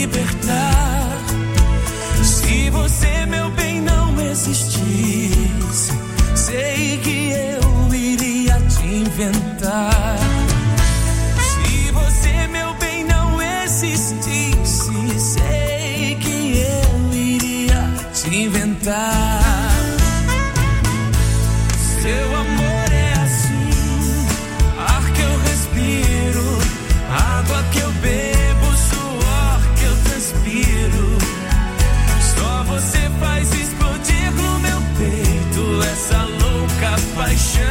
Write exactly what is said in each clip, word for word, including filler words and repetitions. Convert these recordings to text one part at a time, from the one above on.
libertar. Se você, meu bem, não existisse, sei que eu iria te inventar. Se você, meu bem, não existisse, sei que eu iria te inventar. Seu amor é assim, ar que eu respiro, água que eu bebo, suor que eu transpiro. Só você faz explodir no meu peito essa louca paixão.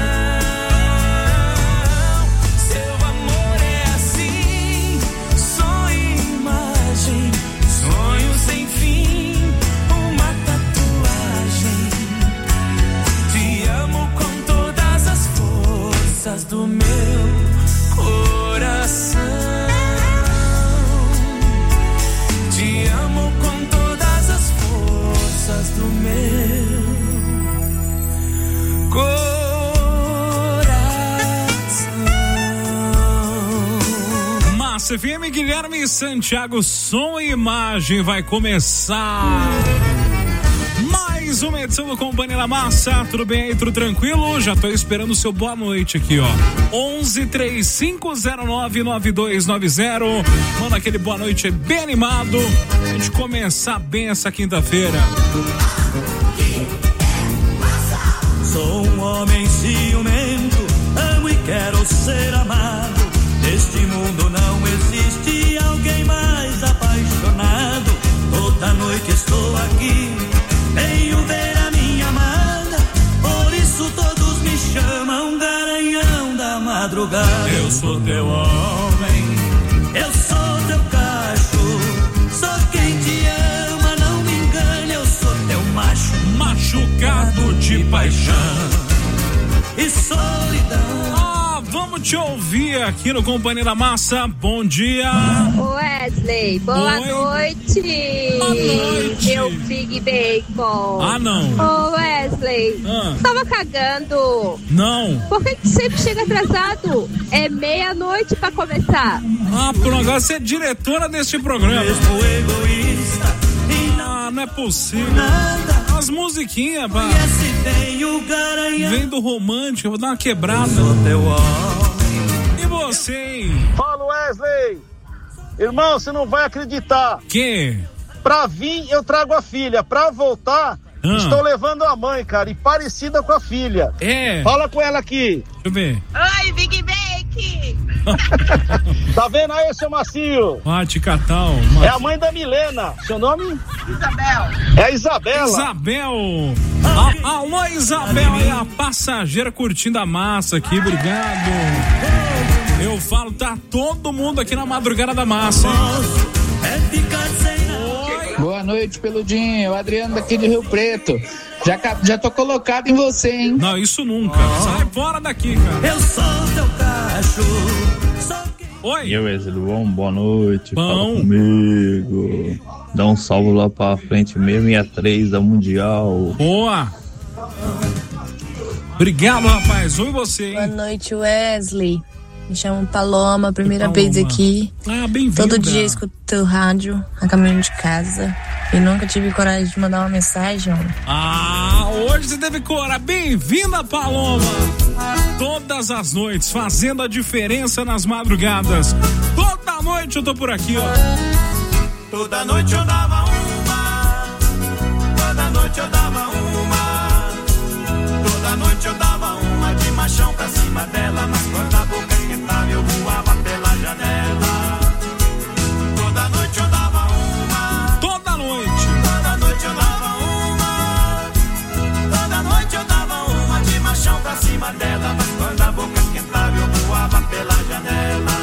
Seu amor é assim, sonho e imagem, sonho sem fim, uma tatuagem. Te amo com todas as forças do meu coração. Te amo com todas as forças do meu coração. Massa F M, Guilherme Santiago, som e imagem vai começar. Mais uma edição do Companhia da Massa. Tudo bem aí, tudo tranquilo? Já tô esperando o seu boa noite aqui, ó. onze, três cinco zero nove, nove dois nove zero. Manda aquele boa noite bem animado. A gente começar bem essa quinta-feira. Sou um homem ciumento, amo e quero ser amado. Neste mundo não existe alguém mais apaixonado. Toda noite estou aqui, venho ver a minha amada. Por isso todos me chamam Garanhão da Madrugada. Eu sou teu homem, eu sou teu cacho, sou quem te ama, não me engane. Eu sou teu macho, machucado de paixão e solidão. Ah, vamos te ouvir aqui no Companhia da Massa. Bom dia. Wesley, boa Oi. noite. Boa noite. Meu Big Bacon. Ah, não. Ô Wesley, Ah. tava cagando. Não. Por que que sempre chega atrasado? É meia-noite pra começar. Ah, por agora você é diretora deste programa. Mesmo egoísta e não Ah, não é possível. nada. As musiquinhas, pá. Conhece bem o Garanhão. Vem do romântico, eu vou dar uma quebrada. Sou teu homem. E você, hein? Fala, Wesley. Irmão, você não vai acreditar. Que? Pra vir, eu trago a filha. Pra voltar, Ah. estou levando a mãe, cara. E parecida com a filha. É. Fala com ela aqui. Deixa eu ver. Oi, Big Bake. Tá vendo aí, seu Macio? Ah, Ticatal. É a mãe da Milena. Seu nome? Isabel. É a Isabela. Isabel. A, alô, Isabel, aí a passageira curtindo a massa aqui, obrigado. Eu falo, tá todo mundo aqui na madrugada da massa, hein? É ficar sem Oi. Boa noite, Peludinho. O Adriano daqui de Rio Preto. Já, ca- já tô colocado em você, hein? Não, isso nunca. Sai fora daqui, cara. Eu sou teu cacho. Sou quem... Oi. E aí, Wesley, bom? Boa noite. Bom. Fala comigo. Dá um salve lá pra frente, seis seis três da Mundial. Boa. Obrigado, rapaz. Oi, você, Boa hein? noite, Wesley. Me chamo Paloma, primeira Paloma. vez aqui. Ah, bem-vinda. Todo dia escuto teu rádio a caminho de casa. E nunca tive coragem de mandar uma mensagem, homem. Ah, hoje você teve coragem. Bem-vinda, Paloma. Todas as noites, fazendo a diferença nas madrugadas. Toda noite eu tô por aqui, ó. Toda noite eu dava uma. Toda noite eu dava uma. Toda noite eu dava uma de machão pra cima dela. Mas quando a boca esquentava eu voava pela janela. Toda noite eu dava uma. Toda noite. Toda noite eu dava uma. Toda noite eu dava uma de machão pra cima dela. Mas quando a boca esquentava eu voava pela janela.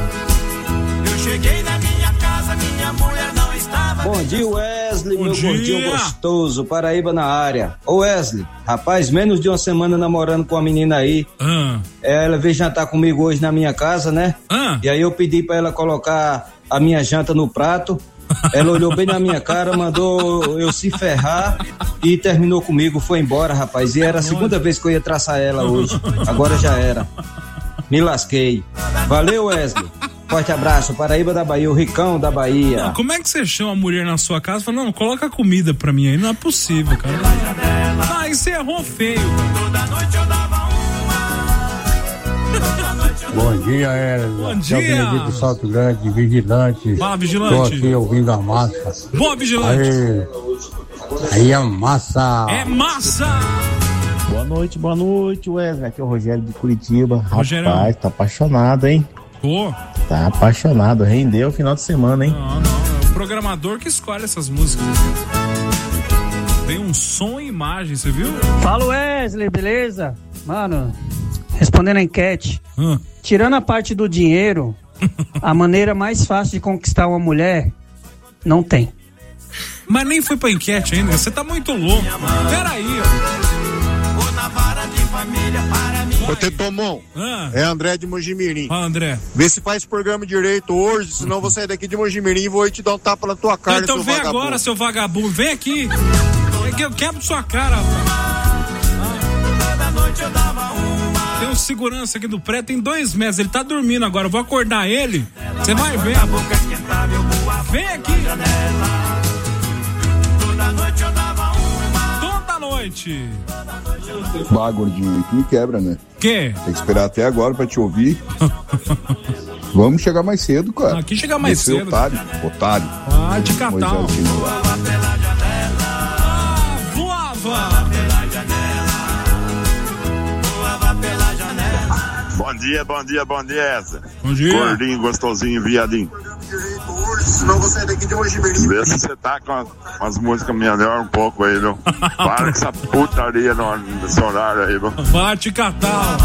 Eu cheguei na minha casa, minha mulher não estava. Bom dia, Wesley, Bom meu dia. gordinho gostoso, Paraíba na área. Ô Wesley, rapaz, menos de uma semana namorando com a menina aí. Ah, Ela veio jantar comigo hoje na minha casa, né? ah. E aí eu pedi pra ela colocar a minha janta no prato. Ela olhou bem na minha cara, mandou eu se ferrar e terminou comigo, foi embora, rapaz. E era a segunda vez que eu ia traçar ela hoje. Agora já era. Me lasquei. Valeu, Wesley. Forte abraço, Paraíba da Bahia, o Ricão da Bahia. Não, como é que você chama a mulher na sua casa e fala, não, coloca comida pra mim aí? Não é possível, cara. Ah, aí você errou feio. Toda noite eu dava uma. Bom dia, Era. Bom dia. É o Benedito Salto Grande, vigilante. Fala, vigilante. Tô aqui ouvindo a massa. Boa, vigilante. Aí, aí é massa. É massa. Boa noite, boa noite, Wesley. Aqui é o Rogério de Curitiba. Rogério. Rapaz, tá apaixonado, hein? Pô. Tá apaixonado, rendeu o final de semana, hein? Não, não, é o programador que escolhe essas músicas. Tem um som e imagem, você viu? Fala, Wesley, beleza? Mano, respondendo a enquete, hum. tirando a parte do dinheiro, a maneira mais fácil de conquistar uma mulher, não tem. Mas nem foi pra enquete ainda, você tá muito louco. Peraí, ó. Ô Tetomon, ah. é André de Mojimirim. Ah, André. Vê se faz programa direito hoje, senão eu vou sair daqui de Mojimirim e vou te dar um tapa na tua cara, então seu vem vagabundo. Agora, seu vagabundo, vem aqui. Vem aqui, eu quebro sua cara, rapaz. Tem um segurança aqui do prédio, tem dois metros, ele tá dormindo agora, eu vou acordar ele, você vai ver. Vem aqui. Toda noite eu dava uma. Toda noite. Bah, gordinho, tu me quebra, né? Que? Tem que esperar até agora pra te ouvir. Vamos chegar mais cedo, cara. Aqui chegar mais Você cedo. Otário, otário. Ah, de catal. Ah, voava. Bom dia, bom dia, bom dia, essa. Bom dia. Gordinho, gostosinho, viadinho. Senão você é daqui de Mojimirim. Vê se você tá com as, com as músicas melhor um pouco aí, viu? Para com essa putaria no, nesse horário aí, viu? Bate catal.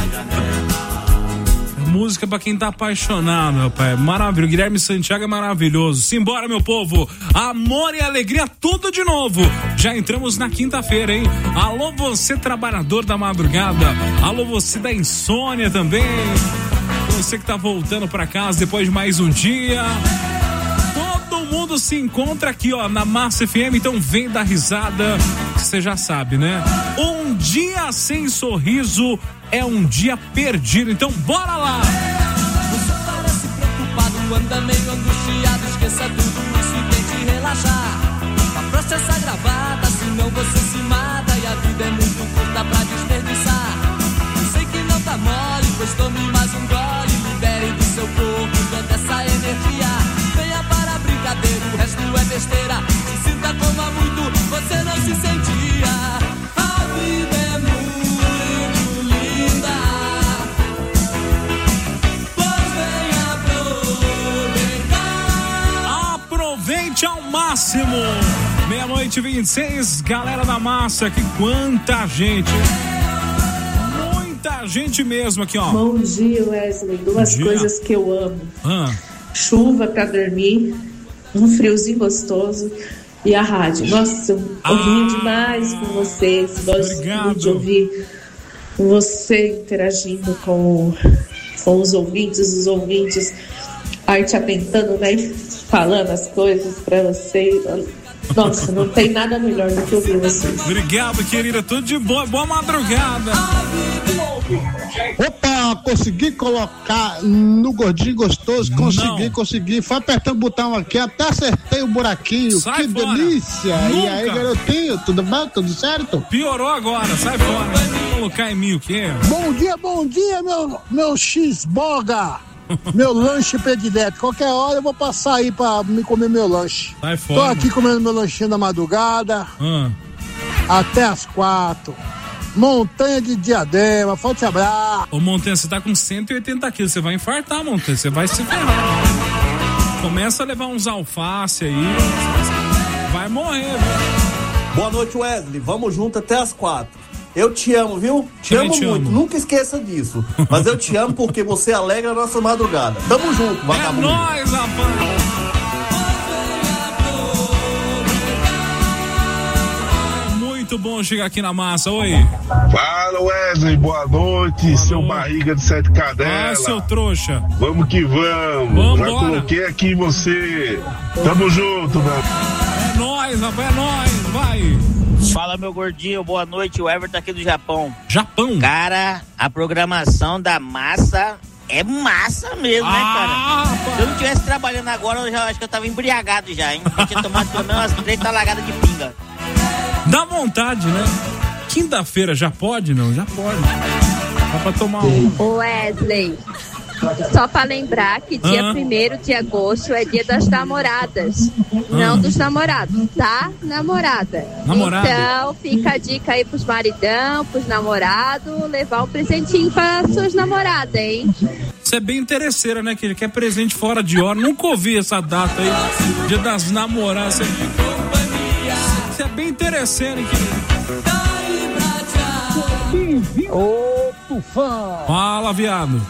Música pra quem tá apaixonado, meu pai. Maravilhoso. Guilherme Santiago é maravilhoso. Simbora, meu povo. Amor e alegria, tudo de novo. Já entramos na quinta-feira, hein? Alô, você trabalhador da madrugada. Alô, você da insônia também. Você que tá voltando pra casa depois de mais um dia. Todo mundo se encontra aqui, ó, na Massa F M. Então vem dar risada. Você já sabe, né? Um dia sem sorriso é um dia perdido, então bora lá! Você parece preocupado, anda meio angustiado, esqueça tudo isso e tente relaxar. Afrouxa essa gravata, senão você se mata e a vida é muito curta pra desperdiçar. Eu sei que não tá mole, pois tome mais um gole, libere do seu corpo toda essa energia. Venha para a brincadeira, o resto é besteira. Se sinta como há muito você não se sentia. A vida é muito ao máximo. Meia-noite e vinte e seis, galera da massa, que quanta gente. Muita gente mesmo aqui, ó. Bom dia, Wesley. Duas coisas que eu amo. Ah. Chuva pra dormir, um friozinho gostoso e a rádio. Nossa, eu ah. rio demais com vocês. Gosto Obrigado. de ouvir você interagindo com, com os ouvintes, os ouvintes aí te atentando, né? Falando as coisas pra você. Nossa, não tem nada melhor do que ouvir vocês. Obrigado, querida. Tudo de boa. Boa madrugada. Opa, consegui colocar no gordinho gostoso. Consegui, não. consegui. Foi apertando o botão aqui, até acertei o buraquinho. Sai que fora. Delícia. Nunca. E aí, garotinho, tudo bem? Tudo certo? Piorou agora. Sai fora. Vou colocar em mim o quê? Bom dia, bom dia, meu, meu X-Boga. Meu lanche predileto. Qualquer hora eu vou passar aí pra me comer meu lanche. Sai fora. Tô aqui comendo meu lanchinho da madrugada. Hum. Até as quatro. Montanha de Diadema. Forte abraço. Ô, Montanha, você tá com cento e oitenta quilos. Você vai infartar, Montanha. Você vai se ferrar. Começa a levar uns alface aí. Vai morrer, viu? Boa noite, Wesley. Vamos junto até as quatro. Eu te amo, viu? Te Também amo te muito, amo. nunca esqueça disso. Mas eu te amo porque você alegra a nossa madrugada. Tamo junto, vagabundo. É nóis, rapaz! Muito bom chegar aqui na massa, oi. Fala, Wesley, boa noite, boa seu noite. Barriga de sete cadelas. Ah, seu trouxa. Vamos que vamos. Vamos Já embora. coloquei aqui em você. Tamo junto, mano. É nóis, rapaz, é nóis, vai. Fala, meu gordinho, boa noite, o Everton aqui do Japão. Japão? Cara, a programação da massa é massa mesmo, ah, né, cara? Se eu não estivesse trabalhando agora, eu já acho que eu tava embriagado já, hein? Eu tinha tomado pelo menos umas três talagadas de pinga. Dá vontade, né? Quinta-feira já pode, não? Já pode. Dá pra tomar um. Ô Wesley, só pra lembrar que dia ah. primeiro de agosto é dia das namoradas, ah. não dos namorados, tá? Namorada. Namorada. Então fica a dica aí pros maridão, pros namorados, levar um presentinho pra suas namoradas, hein? Isso é bem interesseira, né? Que ele quer presente fora de hora. Nunca ouvi essa data aí, dia das namoradas. Isso é bem interesseiro, hein, querido? Ô, Tufão! Fala, viado!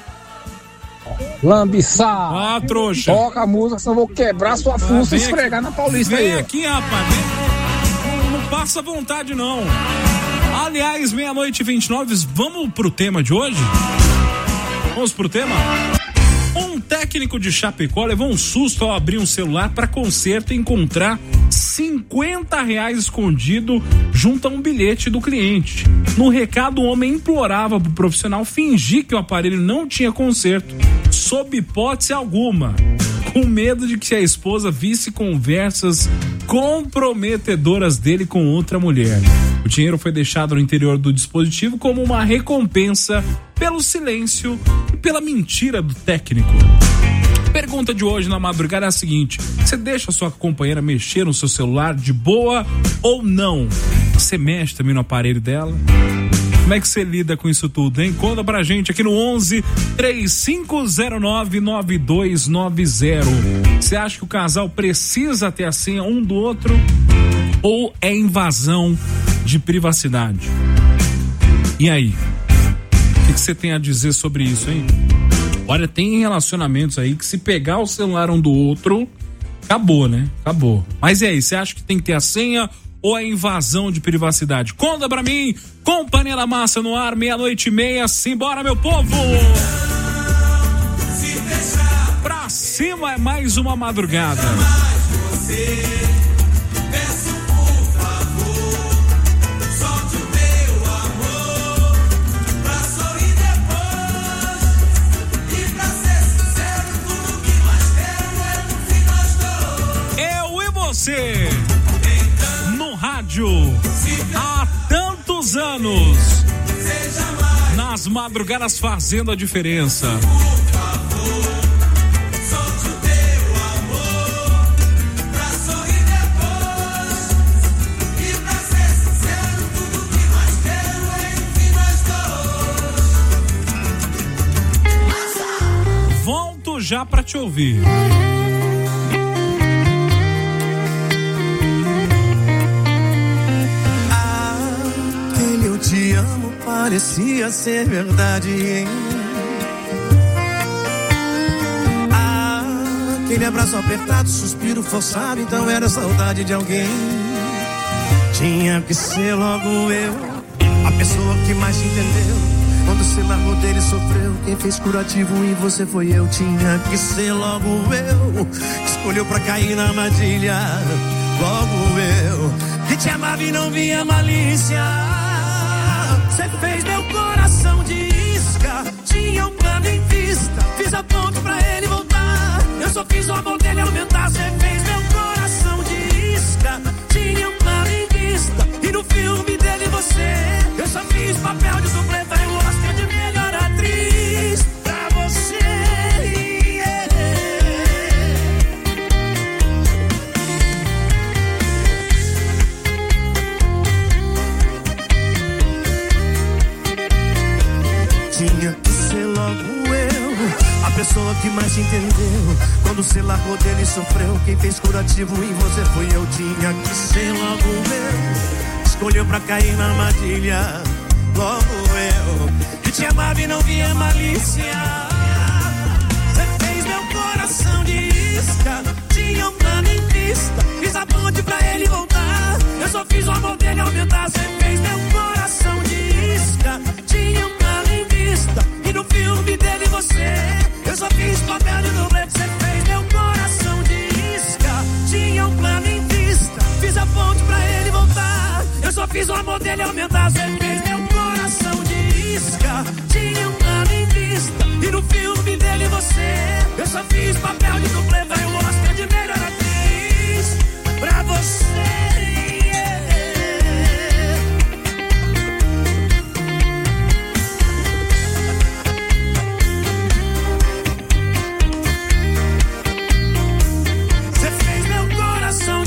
Lambiçá! Ah, trouxa! Toca a música, senão eu vou quebrar sua fuça ah, e esfregar aqui, na Paulista vem aí. Vem aqui, rapaz! Vem. Não, não passa vontade, não! Aliás, meia-noite e vinte e nove, vamos pro tema de hoje? Vamos pro tema? Um técnico de Chapecó levou um susto ao abrir um celular para conserto e encontrar cinquenta reais escondido junto a um bilhete do cliente. No recado, o homem implorava pro profissional fingir que o aparelho não tinha conserto, sob hipótese alguma, com medo de que a esposa visse conversas comprometedoras dele com outra mulher. O dinheiro foi deixado no interior do dispositivo como uma recompensa pelo silêncio e pela mentira do técnico. Pergunta de hoje na madrugada é a seguinte: você deixa a sua companheira mexer no seu celular de boa ou não? Você mexe também no aparelho dela? Como é que você lida com isso tudo, hein? Conta pra gente aqui no onze, três cinco zero nove, nove dois nove zero. Você acha que o casal precisa ter a senha um do outro ou é invasão de privacidade? E aí? O que você tem a dizer sobre isso, hein? Olha, tem relacionamentos aí que se pegar o celular um do outro, acabou, né? Acabou. Mas e aí, você acha que tem que ter a senha ou é invasão de privacidade? Conta pra mim, com Panela Massa no ar, meia-noite e meia, simbora, meu povo! Pra cima é mais uma madrugada. Você no rádio há tantos anos, nas madrugadas fazendo a diferença. Volto já pra te ouvir. Te amo, parecia ser verdade, hein? Ah, aquele abraço apertado, suspiro forçado, então era saudade de alguém. Tinha que ser logo eu, a pessoa que mais te entendeu. Quando se largou dele, sofreu. Quem fez curativo em você foi eu. Tinha que ser logo eu, escolheu pra cair na armadilha. Logo eu, que te amava e não via malícia. Você fez meu coração de isca. Tinha um plano em vista. Fiz a ponte pra ele voltar. Eu só fiz o amor dele aumentar. Você fez meu coração de isca. Tinha um plano em vista. E no filme dele você. Eu só fiz papel de supleta. Eu gostei de melhor atriz pra você. Yeah. Tinha que ser logo eu, a pessoa que mais te entendeu. Quando você largou dele e sofreu. Quem fez curativo em você foi eu. Tinha que ser logo eu, escolheu pra cair na armadilha. Logo eu, que te amava e não via malícia. Você fez meu coração de isca. Tinha um plano em vista. Fiz a ponte pra ele voltar. Eu só fiz o amor dele aumentar. Você fez meu coração de isca. Tinha um plano em vista. E no filme dele você. Eu só fiz papel de dublê. Você fez meu coração de isca. Tinha um plano em vista. Fiz a ponte pra ele voltar. Eu só fiz o amor dele aumentar. Você fez meu coração de isca. Tinha um plano em vista. E no filme dele e você. Eu só fiz papel de dublê, vai o Oscar de melhor atriz pra você. Você fez meu coração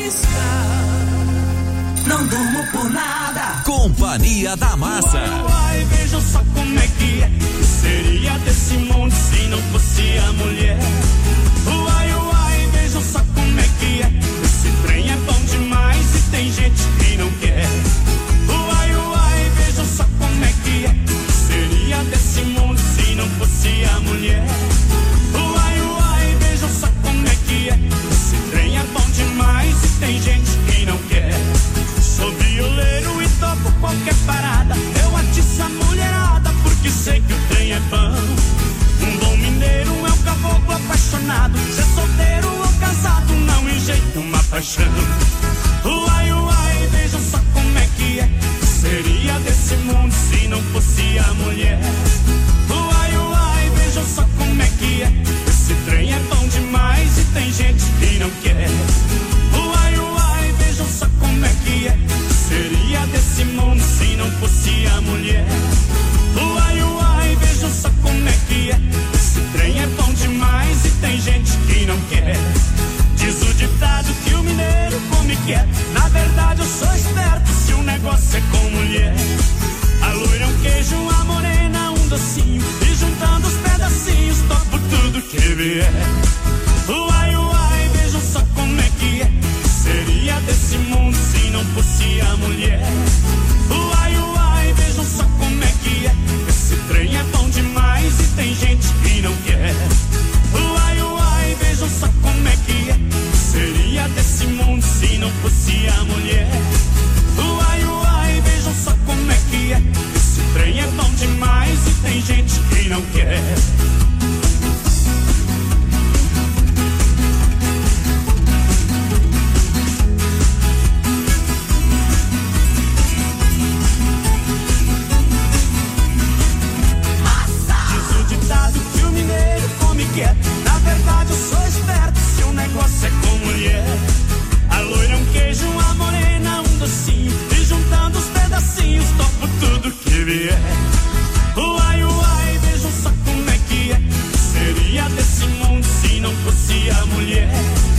discar. Não durmo por nada. Companhia da Massa. Uai, vejam só como é que é. Seria desse mundo se não fosse a mulher. Uai, uai, vejam só como é que é. Esse trem é bom demais e tem gente que não quer. Uai, uai, vejam só como é que é. Seria desse mundo se não fosse a mulher. Uai, uai, vejam só como é que é. Esse trem é bom demais e tem gente que não quer. Sou violeiro e topo qualquer parada. Eu atiço a mulherada porque sei que o trem é bom. Um bom mineiro é um caboclo apaixonado. Ser solteiro ou casado não enjeita uma paixão. Uai, uai, vejam só como é que é. Seria desse mundo se não fosse a mulher. Uai, uai, vejam só como é que é. Esse trem é bom demais e tem gente que não quer. Uai, uai, vejam só como é que é. Seria desse mundo se não fosse a mulher. Uai, uai, vejam só como é que é. Esse trem é bom demais e tem gente que não quer. Diz o ditado que o mineiro come quieto. Na verdade eu sou esperto se o negócio é com mulher. A loira é um queijo, a morena um docinho. E juntando os pedacinhos topo tudo que vier. Uai, uai, vejam só como é que é. Seria desse mundo se não fosse a mulher. Uai, uai, vejam só como é que é. Esse trem é bom demais e tem gente que não quer. Uai, uai, vejam só como é que é. Seria desse mundo se não fosse a mulher. Uai, uai, vejam só como é que é. Esse trem é bom demais e tem gente que não quer. Na verdade eu sou esperto se o negócio é com mulher. A loira é um queijo, a morena um docinho. E juntando os pedacinhos topo tudo que vier. Uai, uai, vejam só como é que é. Seria desse mundo se não fosse a mulher.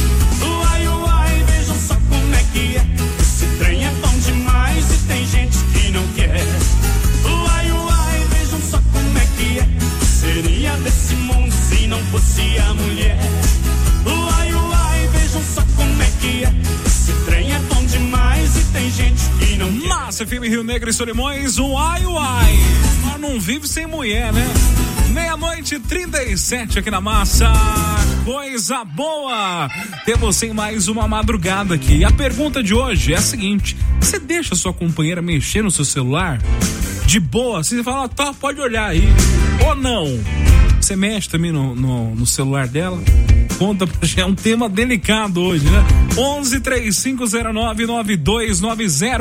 Uai, uai, vejam só como é que é. Esse trem é bom demais e tem gente que não quer. Uai, uai, vejam só como é que é. Seria desse mundo se não fosse a mulher. Uai, uai, vejam só como é que é. Esse trem é bom demais e tem gente que não quer. Massa, F M Rio Negro e Solimões, uai, uai. Mas não vive sem mulher, né? Meia-noite e trinta e sete aqui na Massa. Coisa boa! Temos sem mais uma madrugada aqui. E a pergunta de hoje é a seguinte: você deixa sua companheira mexer no seu celular? De boa, assim, você fala, tá, pode olhar aí. Ou não? Você mexe também no, no, no celular dela? Conta pra gente, é um tema delicado hoje, né? onze, três cinco zero nove, nove dois nove zero.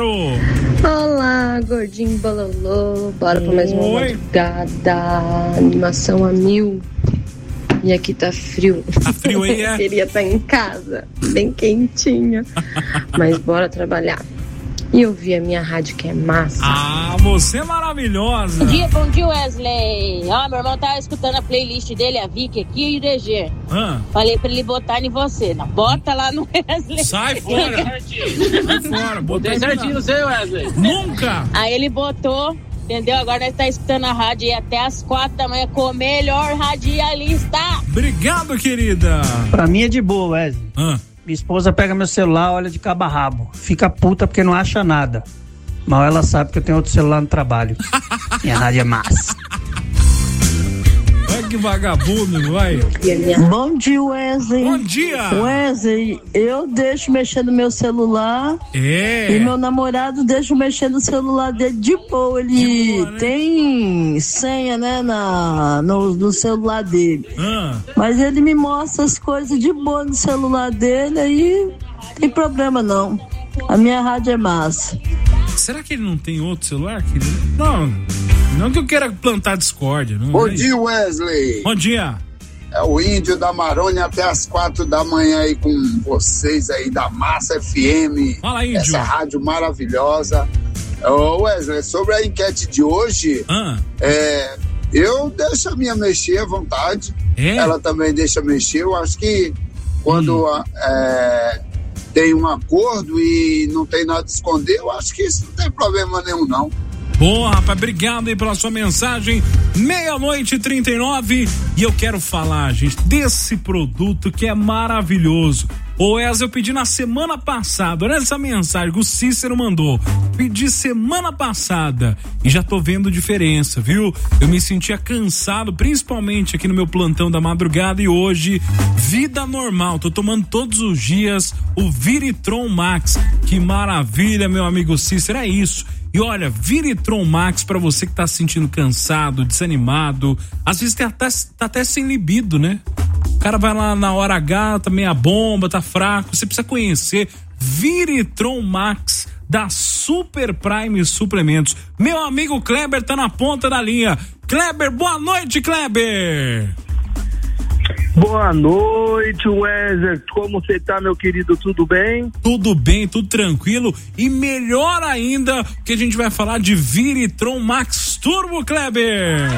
Olá, gordinho bololô. Bora pra mais uma Oi. madrugada. Animação a mil. E aqui tá frio. Tá frio aí, é? Queria estar em casa, bem quentinha. Mas bora trabalhar. E ouvir a minha rádio que é massa. Ah, você é maravilhosa. Bom dia, bom dia, Wesley. Ó, meu irmão tava escutando a playlist dele, a Vicky aqui e o D G. Ah. Falei pra ele botar em você. Não, bota lá no Wesley. Sai fora. Sai fora. Botei certinho no seu, Wesley. Nunca. Aí ele botou, entendeu? Agora nós tá escutando a rádio e até as quatro da manhã com o melhor radialista. Obrigado, querida. Pra mim é de boa, Wesley. Ah. Minha esposa pega meu celular, olha de cabo a rabo. Fica puta porque não acha nada. Mas ela sabe que eu tenho outro celular no trabalho. Minha rádio é massa. Olha que vagabundo, vai. Bom dia, Wesley. Bom dia. Wesley, eu deixo mexer no meu celular. É. E meu namorado deixa mexer no celular dele de boa. Ele de boa, né? tem senha, né, na, no, no celular dele. Ah. Mas ele me mostra as coisas de boa no celular dele, aí não tem problema não. A minha rádio é massa. Será que ele não tem outro celular, querido? Não, Não que eu queira plantar discórdia. Não, Bom é dia, Wesley. Bom dia. É o Índio da Marônia até as quatro da manhã aí com vocês aí da Massa F M. Fala, Índio. Essa rádio maravilhosa. Ô, Wesley, sobre a enquete de hoje, ah. é, eu deixo a minha mexer à vontade. É? Ela também deixa mexer. Eu acho que quando hum. é, tem um acordo e não tem nada a esconder, eu acho que isso não tem problema nenhum, não. Boa, rapaz, obrigado aí pela sua mensagem. Meia-noite e trinta e nove. E eu quero falar, gente, desse produto que é maravilhoso. Ô, Wesley, eu pedi na semana passada, olha essa mensagem que o Cícero mandou. Pedi semana passada e já tô vendo diferença, viu? Eu me sentia cansado, principalmente aqui no meu plantão da madrugada, e hoje, vida normal. Tô tomando todos os dias o Viritron Max. Que maravilha, meu amigo Cícero, é isso. E olha, Viritron Max pra você que tá se sentindo cansado, desanimado, às vezes tá até, tá até sem libido, né? O cara vai lá na hora H, tá meia bomba, tá fraco, você precisa conhecer Viritron Max da Super Prime Suplementos. Meu amigo Kleber tá na ponta da linha. Kleber, boa noite, Kleber! Boa noite, Wesley. Como você tá, meu querido? Tudo bem? Tudo bem, tudo tranquilo. E melhor ainda, que a gente vai falar de Viritron Max Turbo, Kleber.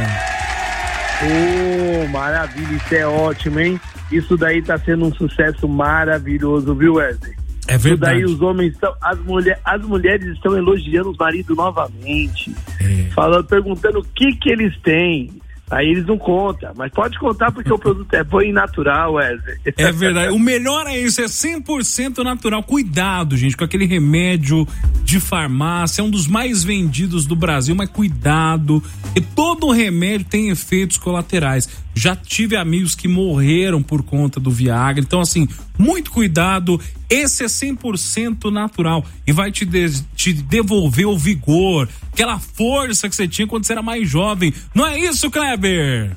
Oh, maravilha, isso é ótimo, hein? Isso daí tá sendo um sucesso maravilhoso, viu, Wesley? É verdade. Isso daí os homens estão, as, mulher, as mulheres estão elogiando os maridos novamente, é. falando, perguntando o que que eles têm. Aí eles não contam, mas pode contar porque o produto é bom e natural, Wesley. É verdade, o melhor é isso, é cem por cento natural. Cuidado, gente, com aquele remédio de farmácia, é um dos mais vendidos do Brasil, mas cuidado, porque todo remédio tem efeitos colaterais. Já tive amigos que morreram por conta do Viagra, então assim, muito cuidado. Esse é cem por cento natural e vai te, de, te devolver o vigor, aquela força que você tinha quando você era mais jovem. Não é isso, Kleber?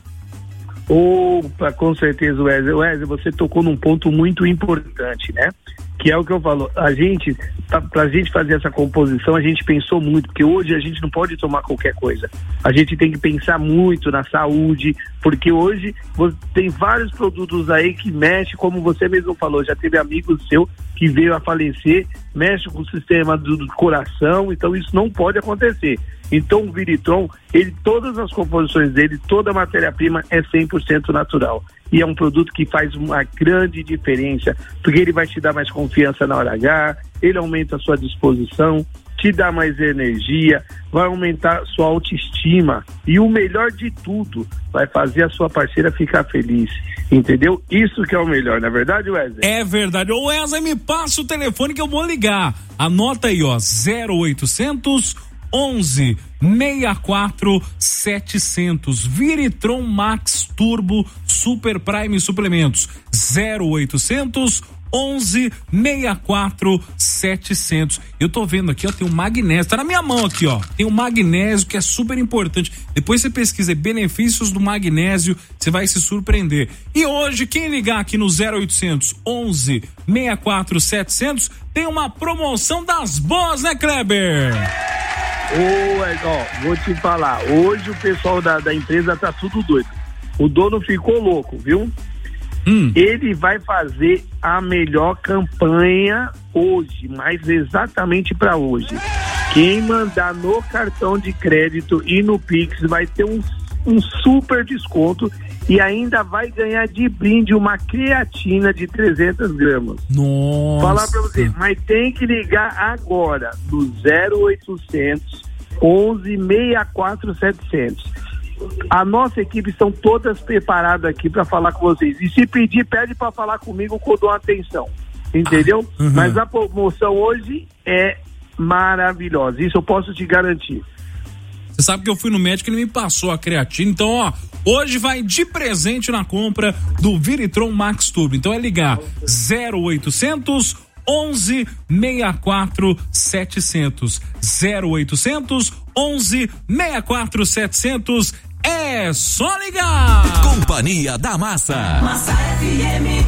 Opa, com certeza, Wesley. Wesley, você tocou num ponto muito importante, né? Que é o que eu falo, a gente, pra, pra gente fazer essa composição, a gente pensou muito, porque hoje a gente não pode tomar qualquer coisa. A gente tem que pensar muito na saúde, porque hoje você tem vários produtos aí que mexem, como você mesmo falou, já teve amigo seu que veio a falecer, mexe com o sistema do, do coração, então isso não pode acontecer. Então o Viritron, ele, todas as composições dele, toda a matéria-prima é cem por cento natural. E é um produto que faz uma grande diferença, porque ele vai te dar mais confiança na hora H, ele aumenta a sua disposição, te dá mais energia, vai aumentar sua autoestima e o melhor de tudo, vai fazer a sua parceira ficar feliz, entendeu? Isso que é o melhor, não é verdade, Wesley? É verdade. Ô Wesley, me passa o telefone que eu vou ligar. Anota aí, ó, zero oitocentos onze sessenta e quatro setecentos. Viritron Max Turbo Super Prime Suplementos. zero oitocentos onze sessenta e quatro setecentos. Eu tô vendo aqui, ó, tem um magnésio, tá na minha mão aqui, ó. Tem um magnésio que é super importante. Depois você pesquisa benefícios do magnésio, você vai se surpreender. E hoje, quem ligar aqui no zero oitocentos onze sessenta e quatro setecentos tem uma promoção das boas, né, Kleber? Ô, ó, vou te falar, hoje o pessoal da, da empresa tá tudo doido. O dono ficou louco, viu? Hum. Ele vai fazer a melhor campanha hoje, mas exatamente para hoje. Quem mandar no cartão de crédito e no Pix vai ter um, um super desconto e ainda vai ganhar de brinde uma creatina de trezentas gramas. Nossa. Falar pra você, mas tem que ligar agora no zero oitocentos onze sessenta e quatro setecentos. A nossa equipe estão todas preparadas aqui para falar com vocês. E se pedir, pede para falar comigo que eu dou atenção. Entendeu? Ah, uhum. Mas a promoção hoje é maravilhosa. Isso eu posso te garantir. Você sabe que eu fui no médico e ele me passou a creatina. Então, ó, hoje vai de presente na compra do Viritron Max Turbo. Então é ligar zero oitocentos onze sessenta e quatro setecentos. zero oitocentos onze sessenta e quatro setecentos. É só ligar! Companhia da Massa. Massa F M.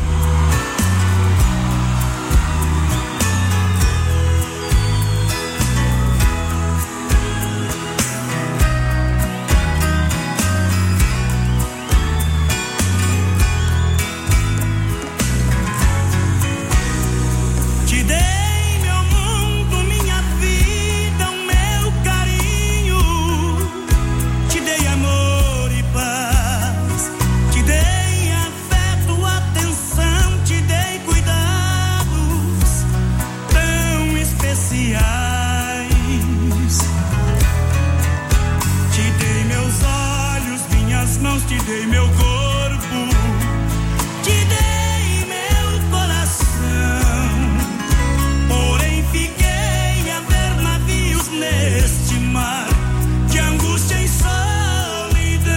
mãos te dei meu corpo, te dei meu coração. Porém fiquei a ver navios neste mar de angústia e solidão.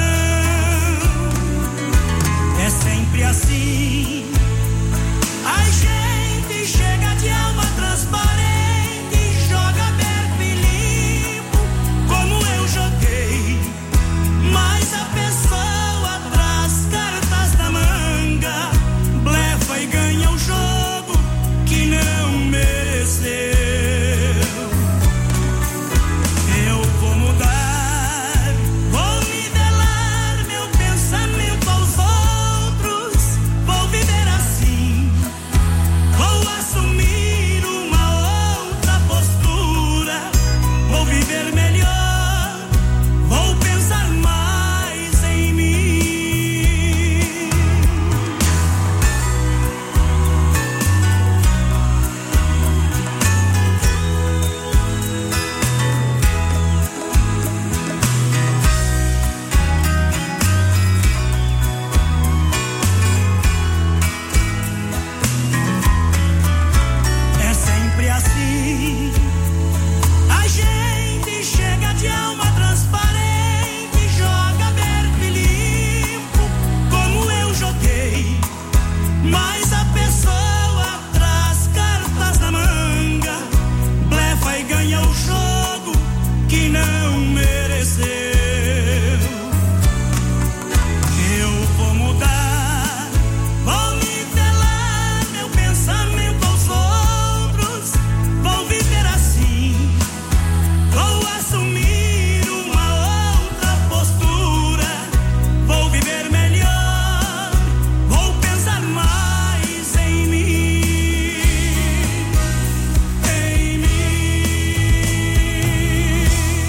É sempre assim, a gente chega de alma transparente, joga aberto e limpo, como eu joguei. Mas a pessoa traz cartas na manga, blefa e ganha o jogo que não mereceu. Eu vou mudar, vou nivelar meu pensamento aos outros, vou viver assim, vou assumir uma outra postura, vou viver melhor, vou pensar mais em mim. É sempre assim, a gente chega de alma transparente, joga aberto e limpo, como eu joguei. Mas a pessoa traz cartas na manga, blefa e ganha o jogo que não mereceu. Eu vou mudar, vou nivelar meu pensamento aos outros, vou viver assim, vou assumir uma outra postura, vou viver melhor, vou pensar mais em mim, em mim.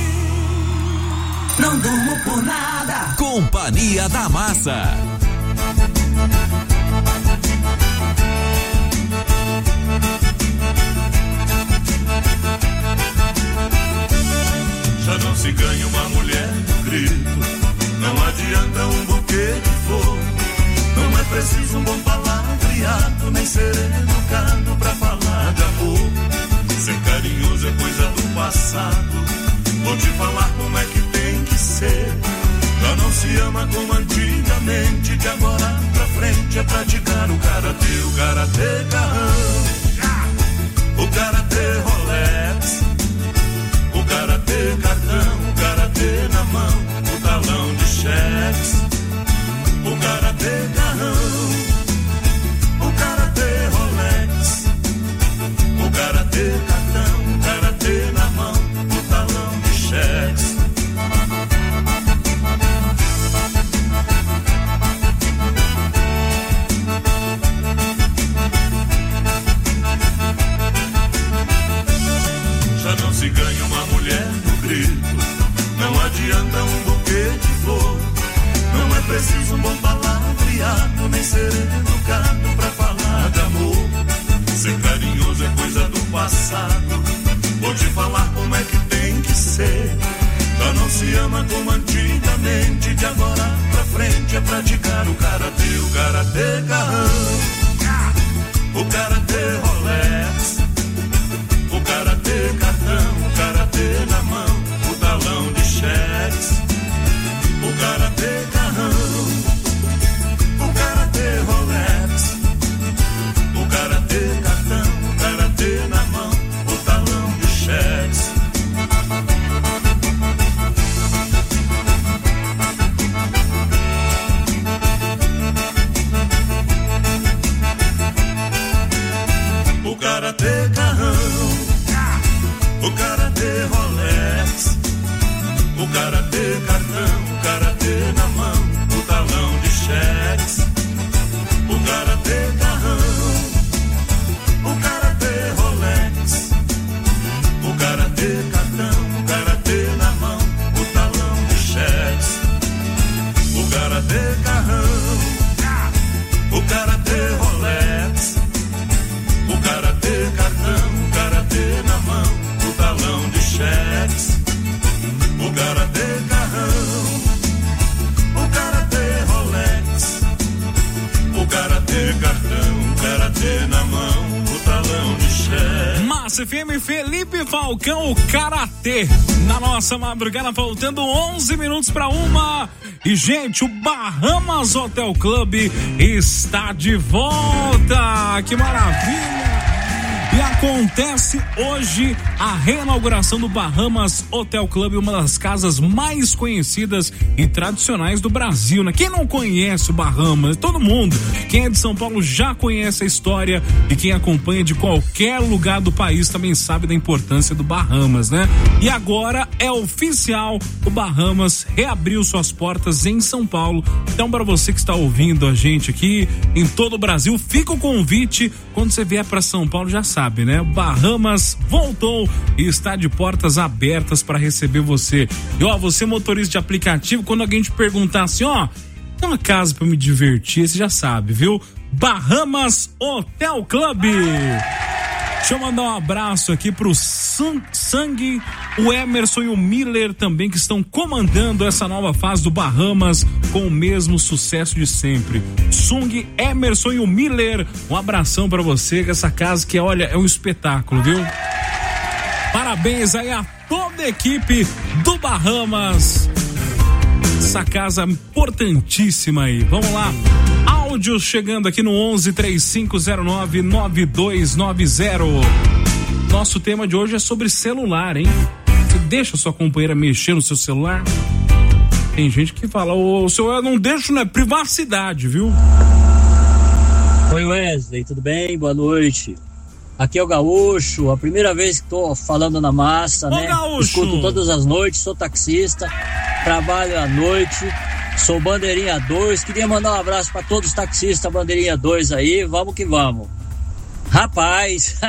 Não durmo por nada. Companhia da Massa. Já não se ganha uma mulher no grito, não adianta um buquê de flor, não é preciso um bom palavreado, nem ser educado pra falar de amor. Ser carinhoso é coisa do passado, vou te falar como é que tem que ser. Já não se ama como antigamente, de agora pra frente é praticar o karatê, o karatê carrão, o karatê Rolex, o karatê cartão, o karatê na mão, o talão de cheques, o karatê carrão, o karatê Rolex, o karatê cartão, o karatê na mão, o talão de cheques. Já não se ganha uma mulher no grito, não adianta um buquê de flor, não é preciso um bom palavreado, nem ser educado pra falar de amor. Ser carinhoso é coisa do passado, vou te falar como é que tem que ser. Já não se ama como antigamente, de agora pra frente é praticar o karatê, o karatê carrão, o karatê Rolex, o karatê cartão, o karatê na mão, o talão de cheques, o karatê carrão, o karatê Rolex, o karatê cartão, o karatê na mão, o talão de cheques. O karatê carrão, o karatê Rolex, o karatê cartão, o karatê na mão, o talão de cheques, o karatê carrão, o karatê Rolex, o karatê cartão, o karatê na mão, o talão de cheques, o karatê carrão, o karatê Rolex, o karatê cartão, o karatê na mão, o talão de cheques, o karatê carrão, o karatê Massa F M, Felipe Falcão, o Karatê. Na nossa madrugada, faltando onze minutos para uma. E, gente, o Bahamas Hotel Club está de volta. Que maravilha! E acontece hoje a reinauguração do Bahamas Hotel Club, uma das casas mais conhecidas e tradicionais do Brasil, né? Quem não conhece o Bahamas? Todo mundo. Quem é de São Paulo já conhece a história e quem acompanha de qualquer lugar do país também sabe da importância do Bahamas, né? E agora é oficial, o Bahamas reabriu suas portas em São Paulo. Então, para você que está ouvindo a gente aqui em todo o Brasil, fica o convite. Quando você vier para São Paulo, já sabe, né? Bahamas voltou e está de portas abertas para receber você. E ó, você motorista de aplicativo, quando alguém te perguntar assim, ó, tem uma casa para me divertir, você já sabe, viu? Bahamas Hotel Club. Deixa eu mandar um abraço aqui pro Sangue, o Emerson e o Miller também, que estão comandando essa nova fase do Bahamas com o mesmo sucesso de sempre. Sung, Emerson e o Miller, um abração pra você, que essa casa que, olha, é um espetáculo, viu? Parabéns aí a toda a equipe do Bahamas. Essa casa importantíssima aí. Vamos lá. Áudios chegando aqui no onze, três cinco zero nove, nove dois nove zero. Nosso tema de hoje é sobre celular, hein? Você deixa a sua companheira mexer no seu celular? Tem gente que fala, ô, o celular não deixa, não é privacidade, viu? Oi, Wesley, tudo bem? Boa noite. Aqui é o Gaúcho, a primeira vez que tô falando na massa, Ô, né? Gaúcho. Escuto todas as noites, sou taxista, trabalho à noite, sou bandeirinha dois, queria mandar um abraço para todos os taxistas bandeirinha dois aí, vamos que vamos. Rapaz,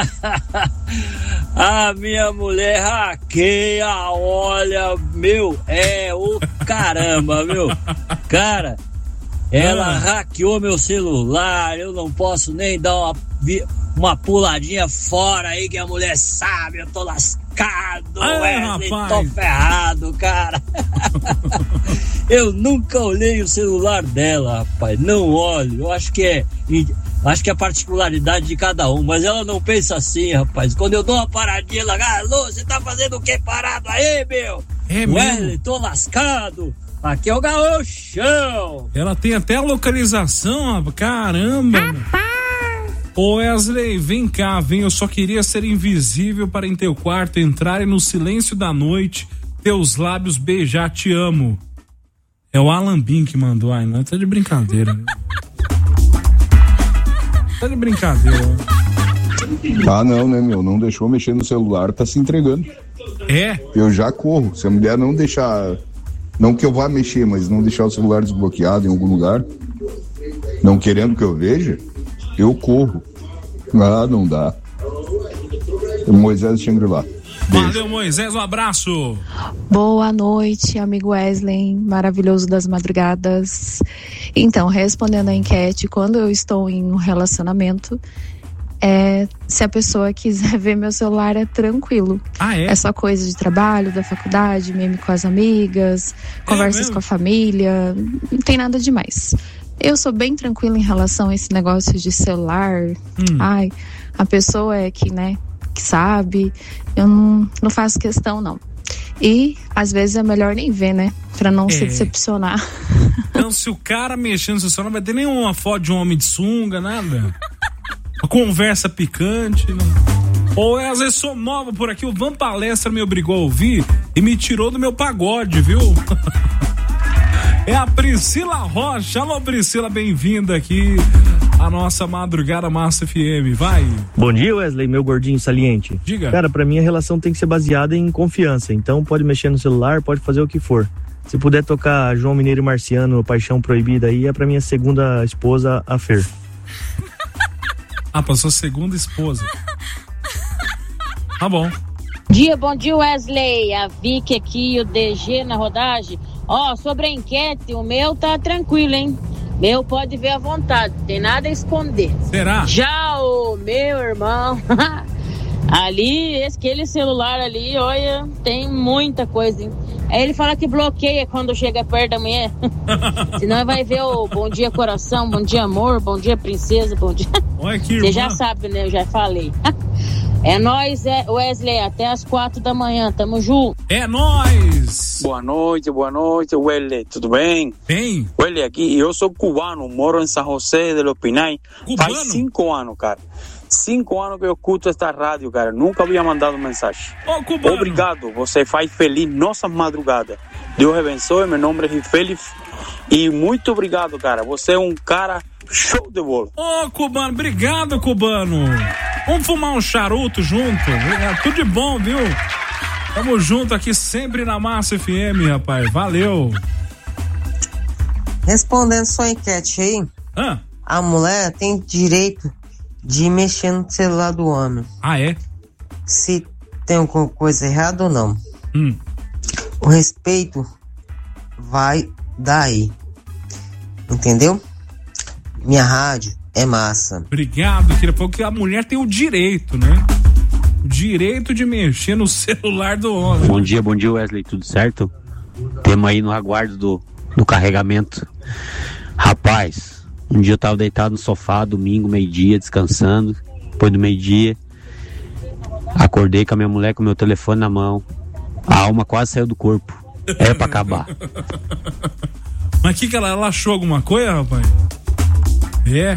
a minha mulher hackeia, olha, meu, é o caramba, meu, cara, ela hackeou meu celular, eu não posso nem dar uma, uma puladinha fora aí que a mulher sabe, eu tô lascado, Wesley, tô ferrado, cara. Eu nunca olhei o celular dela, rapaz, não olho, eu acho que é... Acho que é a particularidade de cada um, mas ela não pensa assim, rapaz. Quando eu dou uma paradinha, ela, alô, você tá fazendo o que parado aí, meu? É Wesley, mesmo? tô lascado. Aqui é o Gaúchão. Ela tem até a localização, caramba. Ô Wesley, vem cá, vem. Eu só queria ser invisível para em teu quarto entrar e no silêncio da noite teus lábios beijar, te amo. É o Alan Bin que mandou, ai, não, tá de brincadeira, né? Tá de brincadeira. Ah, não, né, meu? Não deixou mexer no celular, tá se entregando. É? Eu já corro. Se a mulher não deixar. Não que eu vá mexer, mas não deixar o celular desbloqueado em algum lugar, não querendo que eu veja, eu corro. Ah, não dá. Moisés Xangri-Lá. Valeu, Moisés, um abraço. Boa noite, amigo Wesley, maravilhoso das madrugadas. Então, respondendo a enquete, quando eu estou em um relacionamento, é, se a pessoa quiser ver meu celular, é tranquilo. Ah, é? É só coisa de trabalho, da faculdade, meme com as amigas, conversas é com a família, não tem nada demais. Eu sou bem tranquila em relação a esse negócio de celular. Hum. Ai, a pessoa é que, né, que sabe, eu não, não faço questão, não. E, às vezes, é melhor nem ver, né? Pra não é. se decepcionar. Então, se o cara mexendo no seu celular, não vai ter nenhuma foto de um homem de sunga, nada. Uma conversa picante. Não. Ou às vezes sou nova por aqui, o Van Palestra me obrigou a ouvir e me tirou do meu pagode, viu? É a Priscila Rocha. Alô, Priscila, bem-vinda aqui à nossa Madrugada Massa F M, vai. Bom dia, Wesley, meu gordinho saliente. Diga. Cara, pra mim a relação tem que ser baseada em confiança, então pode mexer no celular, pode fazer o que for. Se puder tocar João Mineiro e Marciano, Paixão Proibida aí, é pra minha segunda esposa, a Fer. Ah, pra sua segunda esposa. Tá bom. Dia, bom dia, Wesley, a Vicky aqui, o D G na rodagem. Ó, oh, sobre a enquete, o meu tá tranquilo, hein? Meu pode ver à vontade, tem nada a esconder. Será? Já o meu irmão, ali, esse, aquele celular ali, olha, tem muita coisa, hein? Aí ele fala que bloqueia quando chega perto da mulher. Senão vai ver o bom dia coração, bom dia amor, bom dia princesa, bom dia... Olha que Você já sabe, né? Eu já falei. É nóis, Wesley, até as quatro da manhã, tamo junto. É nóis! Boa noite, boa noite, Wesley, tudo bem? Bem. Wesley, aqui, eu sou cubano, moro em São José de los Pinay. Cubano? Faz cinco anos, cara. Cinco anos que eu escuto esta rádio, cara. Nunca havia mandado mensagem. Ô, cubano. Obrigado, você faz feliz nossas madrugadas. Deus abençoe, meu nome é Félix. E muito obrigado, cara. Você é um cara show de bola. Ô, cubano, obrigado, cubano. Vamos fumar um charuto junto? Tudo de bom, viu? Tamo junto aqui sempre na Massa F M, rapaz. Valeu. Respondendo sua enquete aí, ah. a mulher tem direito de mexer no celular do homem. Ah, é? Se tem alguma coisa errada ou não. Hum. O respeito vai daí. Entendeu? Minha rádio é massa. Obrigado, queria falar que a mulher tem o direito, né? O direito de mexer no celular do homem. Bom dia, bom dia, Wesley, tudo certo? Temos aí no aguardo do, do carregamento. Rapaz, um dia eu tava deitado no sofá, domingo, meio-dia, descansando. Depois do meio-dia, acordei com a minha mulher com o meu telefone na mão. A alma quase saiu do corpo. É pra acabar. Mas que que ela, ela achou alguma coisa, rapaz? É.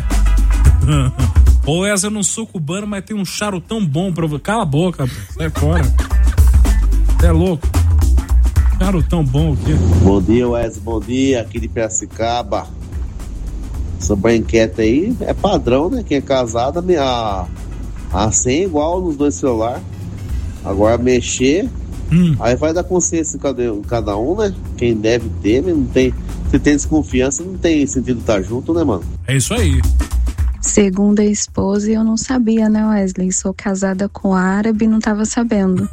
Ô, essa eu não sou cubano, mas tem um charutão bom pra você. Cala a boca, sai fora. Você é louco. Charutão bom aqui. Bom dia, Wesley, bom dia, aqui de Piracicaba. Sobre a enquete aí, é padrão, né? Quem é casado, a, a senha é igual nos dois celulares. Agora mexer, hum. aí vai dar consciência cada, cada um, né? Quem deve ter, não tem. Se tem desconfiança, não tem sentido estar junto, né, mano? É isso aí. Segundo a esposa, eu não sabia, né, Wesley? Sou casada com árabe e não tava sabendo.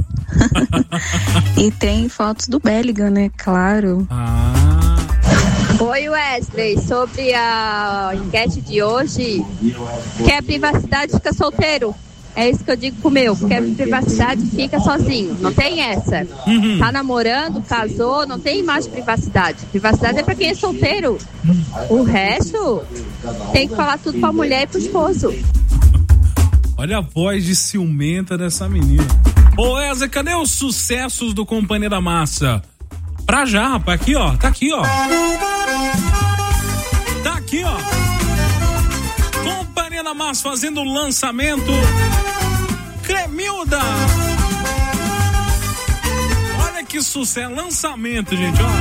E tem fotos do Belligan, né? Claro. Ah. Oi, Wesley. Sobre a enquete de hoje, quer privacidade, fica solteiro. É isso que eu digo pro meu, quer privacidade, fica sozinho. Não tem essa. Uhum. Tá namorando, casou, não tem mais privacidade. Privacidade é pra quem é solteiro. O resto tem que falar tudo pra mulher e pro esposo. Olha a voz de ciumenta dessa menina. Ô, Wesley, cadê os sucessos do Companhia da Massa? Pra já, rapaz. Aqui, ó. Tá aqui, ó. Tá aqui, ó. Companhia da Massa fazendo o lançamento. Cremilda. Olha que sucesso. Lançamento, gente, ó.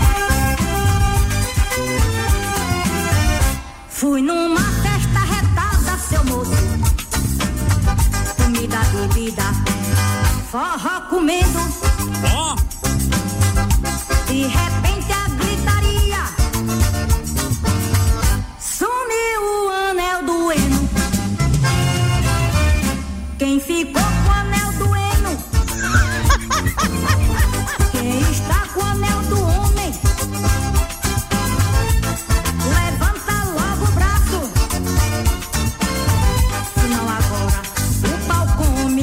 Fui numa festa retada, seu moço. Comida, bebida, forró comendo. Ó. De repente a gritaria. Sumiu o anel do Eno. Quem ficou com o anel do Eno? Quem está com o anel do homem? Levanta logo o braço. Senão agora o pau come.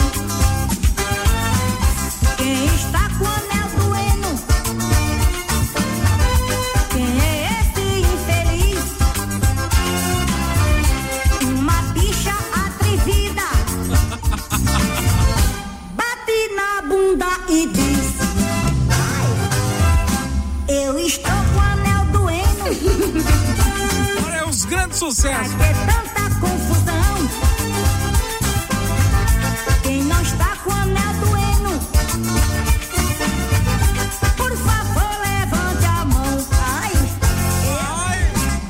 Quem está com o anel do Eno? Quem é esse infeliz? Uma bicha atrevida. Bate na bunda e diz: eu estou com o anel do Eno. Olha os grandes sucessos. Pra que tanta confusão? Quem não está com o anel do Eno, por favor, levante a mão. Ai, ai.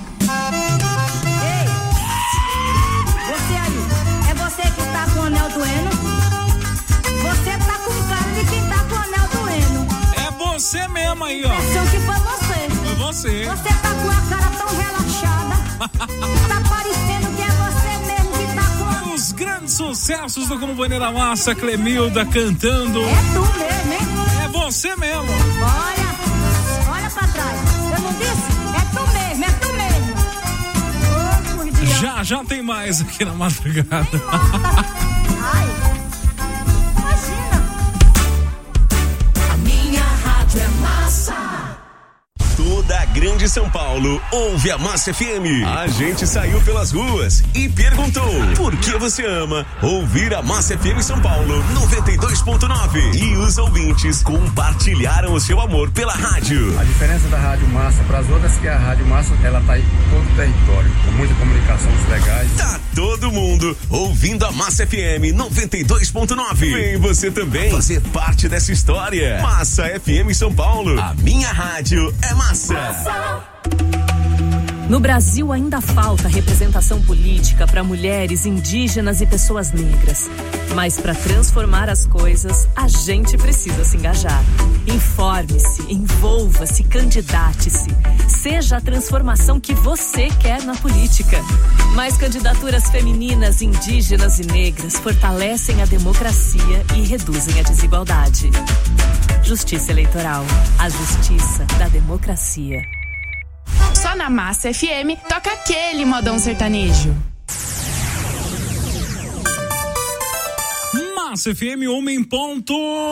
Ei, você aí, é você que está com o anel do Eno? Você tá com cara de quem tá com o anel do Eno. É você mesmo aí, ó. Pensou que foi você. Foi você. Você tá com a cara tão relaxada. Tá parecendo que é você mesmo que tá com... Os grandes sucessos do Companhia da Massa, Clemilda cantando. É tu mesmo, hein? É você mesmo. Olha, olha pra trás. Eu não disse? É tu mesmo, é tu mesmo. Oh, por Deus. Já, já tem mais aqui na madrugada. Ai, imagina. A minha rádio é massa. Toda a grande Grande São Paulo ouve a Massa F M. A gente saiu pelas ruas e perguntou: por que você ama ouvir a Massa F M São Paulo noventa e dois ponto nove? E os ouvintes compartilharam o seu amor pela rádio. A diferença da Rádio Massa para as outras é que a Rádio Massa, ela tá em todo o território, com muita comunicação legais. Tá todo mundo ouvindo a Massa F M noventa e dois ponto nove. Vem você também fazer parte dessa história. Massa F M São Paulo. A minha rádio é massa. Massa. No Brasil ainda falta representação política para mulheres, indígenas e pessoas negras. Mas para transformar as coisas, a gente precisa se engajar. Informe-se, envolva-se, candidate-se. Seja a transformação que você quer na política. Mais candidaturas femininas, indígenas e negras fortalecem a democracia e reduzem a desigualdade. Justiça Eleitoral. A justiça da democracia. Só na Massa F M toca aquele modão sertanejo. Massa F M, uma em ponto.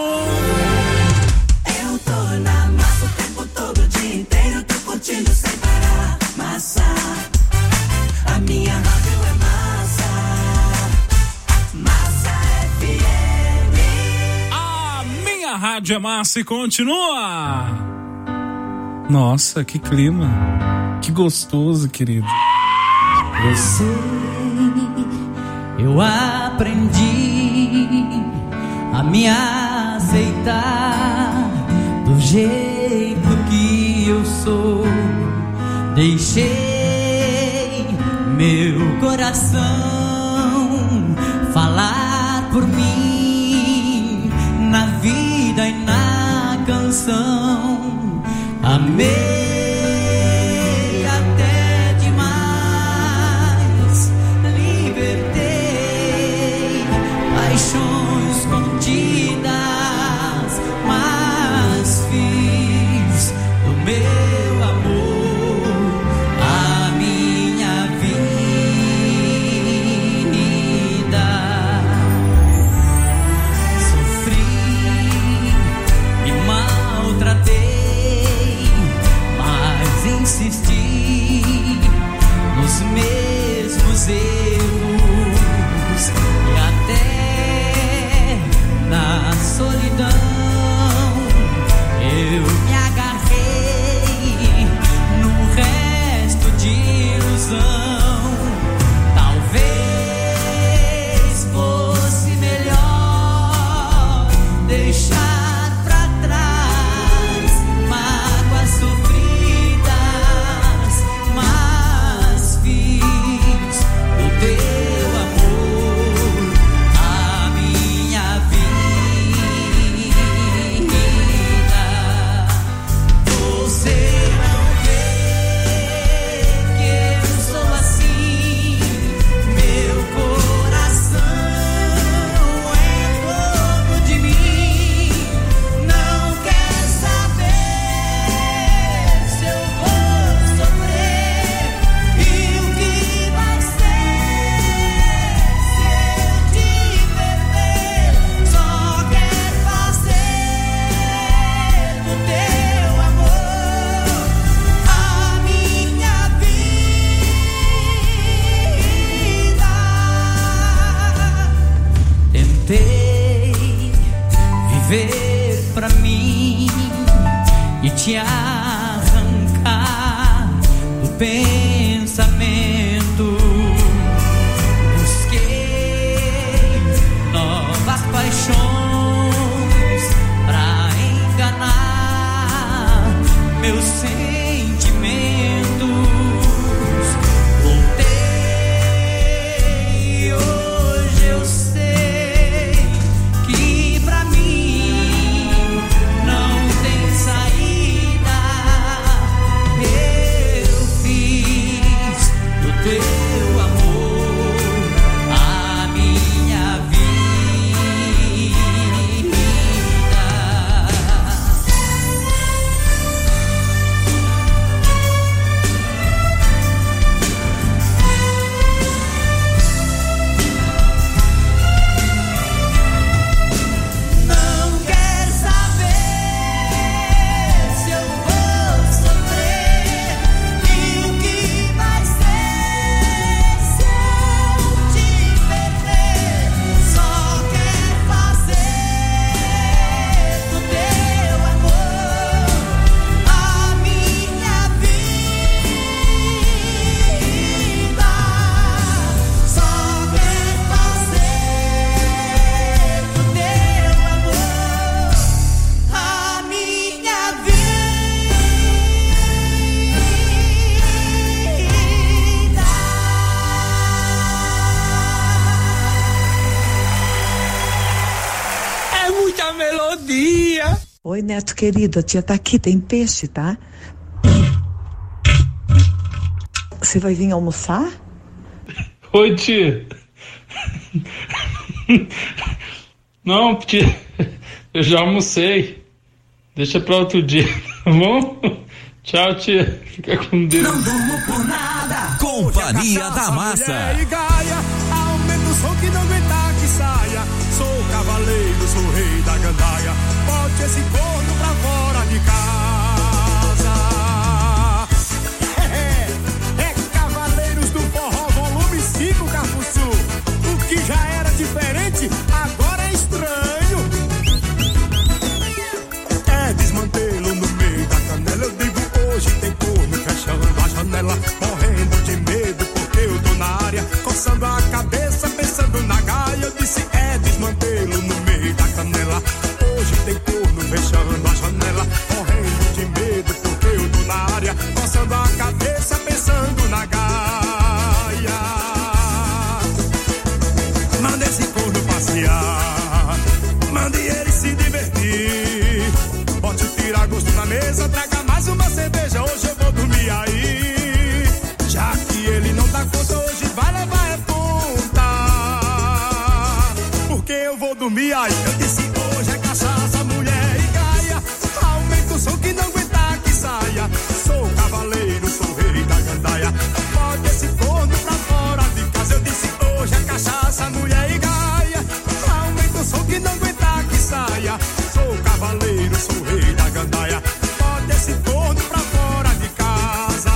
Eu tô na massa o tempo todo, o dia inteiro, tô curtindo sem parar. Massa, a minha rádio é massa. Massa F M. A minha rádio é massa e continua. Nossa, que clima. Que gostoso, querido. Eu sei, eu aprendi a me aceitar do jeito que eu sou. Deixei meu coração falar por mim na vida e na canção. Amei até demais, libertei paixões escondidas, mas fiz do meu amor a minha vida. Sofri e maltratei, insisti nos mesmos erros e até na solidão eu me agarrei num resto de ilusão. Talvez fosse melhor deixar pra trás mágoas sofridas, mas fiz do teu amor a minha vida. Você não vê que eu sou assim, meu coração é todo de mim. Não quer saber se eu vou sofrer e o que vai ser se eu te perder. Só quer fazer do teu amor a minha vida. Tentei viver pra mim e te arrancar do pensamento. Busquei novas paixões pra enganar meus sentimentos. Voltei e hoje eu sei que pra mim não tem saída. Eu fiz do teu amor a minha vida. Oi, Neto querido, a tia tá aqui, tem peixe, tá? Você vai vir almoçar? Oi, tia. Não, tia, eu já almocei. Deixa pra outro dia, tá bom? Tchau, tia. Fica com Deus. Não durmo por nada. Companhia da Massa. E Gaia, aumenta o som que não aguentar que saia. Sou cavaleiro, sou rei da gandaia. Bote esse corno pra fora de casa. É, é Cavaleiros do Forró, volume cinco, Cafuçu. O que já era diferente, agora é estranho. É desmantelo no meio da canela. Eu digo hoje tem corno fechando a janela. Morrendo de medo porque eu tô na área. Coçando a cabeça, pensando na gaia. Eu disse é desmantelo no meio da canela. Hoje tem corno fechando a janela. Morrendo de medo porque eu tô na área. Coçando a cabeça, pensando na gaia. Manda esse corno passear. Mande ele se divertir. Bote tirar gosto na mesa. Traga mais uma cerveja. Hoje eu vou dormir aí. Já que ele não dá conta, hoje vai levar é ponta. Porque eu vou dormir aí. Eu disse hoje é cachaça, mulher e gaia. Aumenta o som que não aguentar que saia. Sou cavaleiro, sou rei da gandaia. Bota esse corno pra fora de casa. Eu disse hoje é cachaça, mulher e gaia. Aumenta o som que não aguentar que saia. Sou cavaleiro, sou rei da gandaia. Bota esse corno pra fora de casa.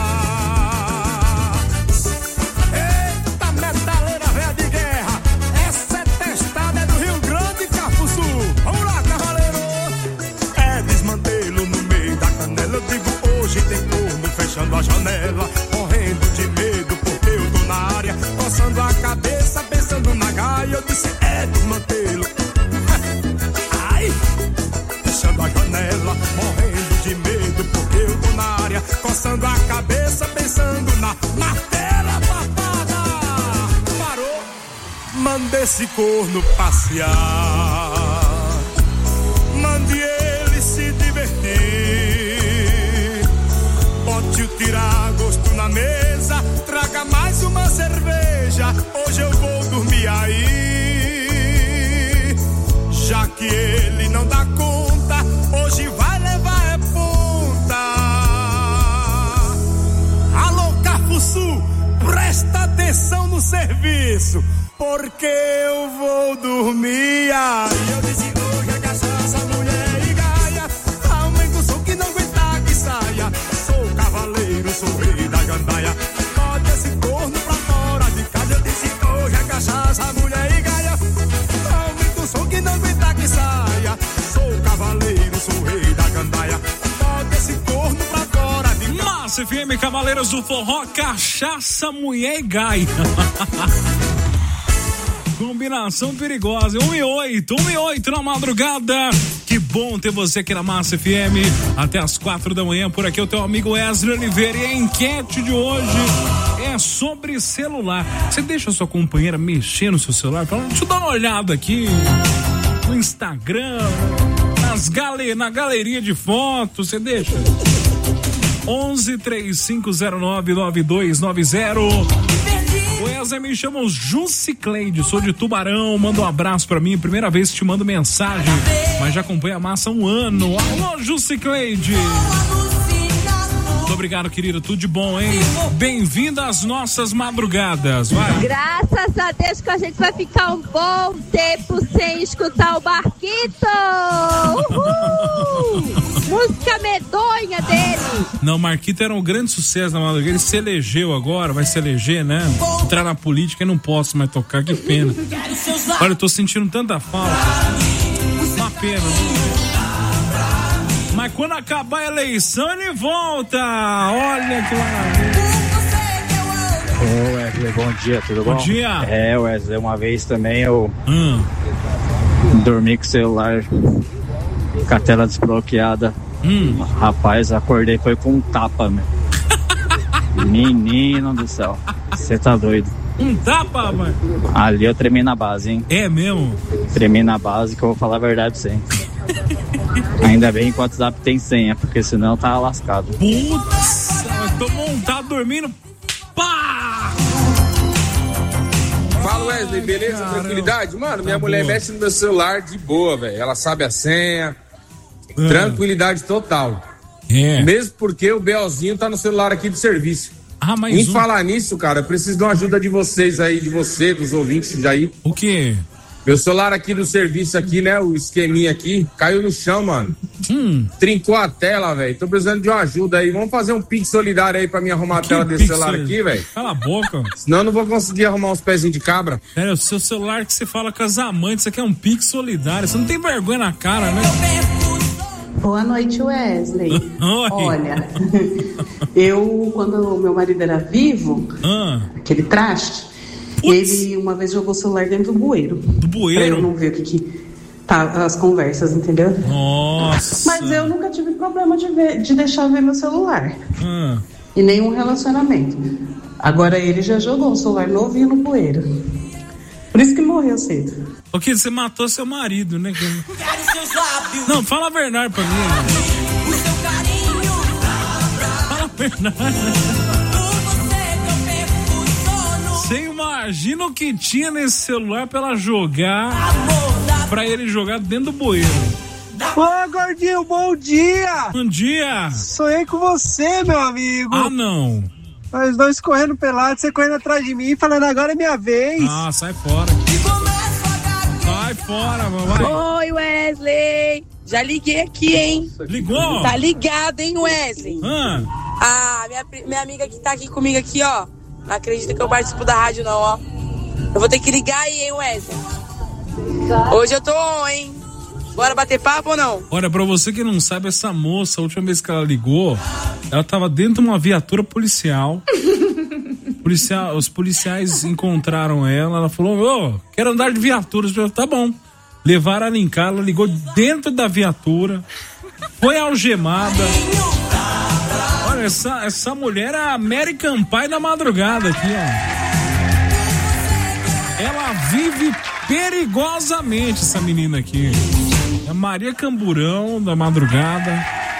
Eita metaleira velha de guerra. Essa é testada, é do Rio Grande, Cafuçu. Vamos lá, cavaleiro. É desmantelo no meio da canela. Eu digo hoje tem corno fechando a janela. Morrendo de medo porque eu tô na área. Coçando a cabeça, pensando na gaia. Eu disse é desmantelo. Ai, fechando a janela. Morrendo de medo porque eu tô na área. Coçando a cabeça, pensando na matéria papada. Parou, manda esse corno passear. Mande ele se divertir. Bote o tirar gosto na mesa. Traga mais uma cerveja. Hoje eu vou dormir aí. Já que ele não dá conta, hoje vai levar é ponta. Alô, Cafuçu, presta atenção no serviço, porque eu vou dormir aí. Eu disse hoje é cachaça, mulher e gaia. Aumenta o som que não aguentar que saia. Sou cavaleiro, sou rei da gandaia. Bota esse corno pra fora de casa. Eu disse hoje é cachaça, mulher e gaia. Aumenta o som que não aguentar que saia. Sou cavaleiro, sou rei da gandaia. Bota esse corno pra fora de casa. Massa F M, Cavaleiros do Forró, cachaça, mulher e gaia. Combinação perigosa. um e oito, um e oito na madrugada. Que bom ter você aqui na Massa F M. Até as quatro da manhã. Por aqui o teu amigo Wesley Oliveira. E a enquete de hoje é sobre celular. Você deixa a sua companheira mexer no seu celular? Fala, deixa eu dar uma olhada aqui no Instagram, nas gale... na galeria de fotos. Você deixa? onze, três cinco zero nove, nove dois nove zero. O Wesley me chama o Jucicleide, sou de Tubarão, manda um abraço pra mim, primeira vez que te mando mensagem, mas já acompanha a massa há um ano. Alô, Jucicleide! Muito obrigado, querido, tudo de bom, hein? Bem-vindo às nossas madrugadas, vai! Graças a Deus que a gente vai ficar um bom tempo sem escutar o Marquito! Uhul! Música medonha dele! Não, Marquito era um grande sucesso na madrugada, ele se elegeu agora, vai se eleger, né? Entrar na política e não posso mais tocar, que pena. Olha, eu tô sentindo tanta falta. Uma pena, né? Mas quando acabar a eleição, ele volta! Olha que maravilha! Ô Wesley, bom dia, tudo bom? Bom dia! É, Wesley, uma vez também eu hum. dormi com o celular com a tela desbloqueada. Hum. Rapaz, acordei, foi com um tapa, meu. Menino do céu, você tá doido. Um tapa, mano? Ali eu tremi na base, hein? É mesmo? Tremi na base, que eu vou falar a verdade pra você, hein? Ainda bem que o WhatsApp tem senha, porque senão tá lascado. Putz, eu tô montado dormindo. Pá! Fala, Wesley, beleza? Caramba. Tranquilidade? Mano, minha tá mulher boa. Mexe no meu celular de boa, velho. Ela sabe a senha. É. Tranquilidade total. É. Mesmo porque o Belzinho tá no celular aqui do serviço. Ah, mas em um... falar nisso, cara, eu preciso de uma ajuda de vocês aí, de você, dos ouvintes aí. O quê? Meu celular aqui do serviço aqui, né, o esqueminha aqui, caiu no chão, mano. Hum. Trincou a tela, velho. Tô precisando de uma ajuda aí. Vamos fazer um pix solidário aí pra mim arrumar a tela desse celular aqui, velho. Cala a boca. Senão eu não vou conseguir arrumar uns pezinhos de cabra. Pera, o seu celular que você fala com as amantes, isso aqui é um pix solidário. Você não tem vergonha na cara, né? Boa noite, Wesley. Oi. Olha, eu, quando meu marido era vivo, ah. aquele traste, Putz. ele uma vez jogou o celular dentro do bueiro. Do bueiro? Pra eu não ver o que que tá as conversas, entendeu? Nossa. Mas eu nunca tive problema de, ver, de deixar ver meu celular. Ah. E nenhum relacionamento. Agora ele já jogou o celular novinho no bueiro. Por isso que morreu cedo. Porque você matou seu marido, né? Não, fala a verdade pra mim. Né? Fala a verdade. Você imagina o que tinha nesse celular pra ela jogar, pra ele jogar dentro do bueiro. Ô, gordinho, bom dia! Bom dia! Sonhei com você, meu amigo. Ah, não. Nós dois correndo pelados, você correndo atrás de mim, falando agora é minha vez. Ah, sai fora. Sai fora, mamãe. Oi, Wesley. Já liguei aqui, hein? Ligou? Tá ligado, hein, Wesley? Ah, ah minha, minha amiga que tá aqui comigo aqui, ó. Não acredita que eu participo da rádio, não, ó. Eu vou ter que ligar aí, hein, Wesley? Hoje eu tô on, hein? Bora bater papo ou não? Olha, pra você que não sabe, essa moça, a última vez que ela ligou, ela tava dentro de uma viatura policial. Policial, os policiais encontraram ela, ela falou, ô, oh, quero andar de viatura. Falei, tá bom. Levaram ela em casa, ela ligou dentro da viatura, foi algemada. Olha, essa, essa mulher é a American Pie da madrugada aqui, ó. Ela vive perigosamente, essa menina aqui. É Maria Camburão da madrugada.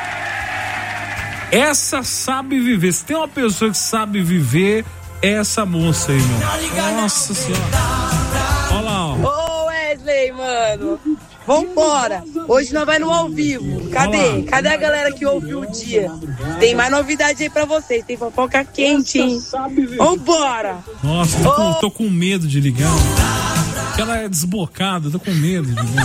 Essa sabe viver. Se tem uma pessoa que sabe viver, é essa moça aí, meu. Nossa senhora. Olha lá, ó. Ô, Wesley, mano. Vambora. Hoje nós vai no ao vivo. Cadê? Cadê a galera que ouviu o dia? Tem mais novidade aí pra vocês. Tem fofoca quente, hein? Vambora. Nossa, tô com, tô com medo de ligar. Porque ela é desbocada, tô com medo de ligar.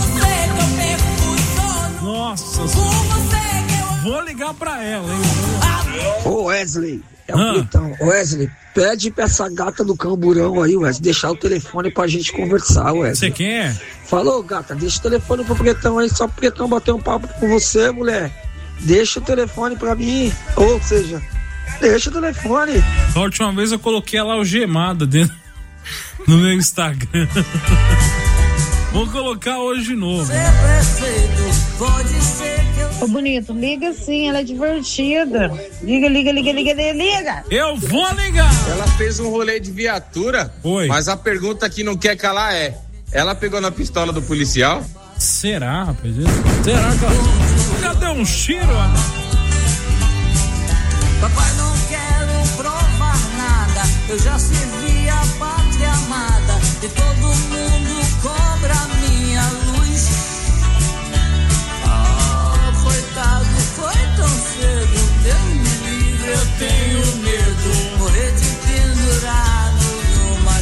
Nossa, vou ligar pra ela, hein? Ô Wesley, é o ah. Plutão. Wesley, pede pra essa gata do Camburão aí, Wesley, deixar o telefone pra gente conversar, Wesley. Você quer? Falou, gata, deixa o telefone pro Pretão aí, só pro Pretão bater um papo com você, mulher. Deixa o telefone pra mim, ou seja, deixa o telefone. A última vez eu coloquei ela algemada dentro no meu Instagram. Vou colocar hoje de novo. Ô, bonito, liga sim, ela é divertida. Liga, liga, liga, liga, liga. Eu vou ligar. Ela fez um rolê de viatura. Oi. Mas a pergunta que não quer calar é: ela pegou na pistola do policial? Será, rapaz? Será que ela... Cadê um cheiro? Papai, não quero provar nada. Eu já servi a pátria amada. E todo mundo cobra minha luz. Oh, coitado, foi tão cedo. Deus me livre, eu tenho medo. Morrer de pendurado numa